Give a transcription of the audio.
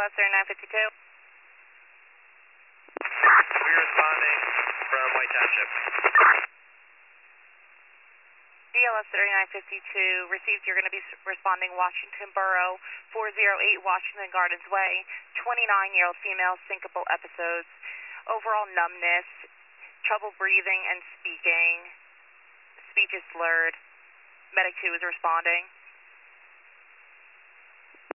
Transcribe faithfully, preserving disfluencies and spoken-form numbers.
S thirty-nine fifty-two. We're responding from White Township. D L S thirty-nine fifty-two, received. You're going to be responding Washington Borough, four oh eight Washington Gardens Way, twenty-nine-year-old female, syncopal episodes, overall numbness, trouble breathing and speaking, speech is slurred. Medic two is responding.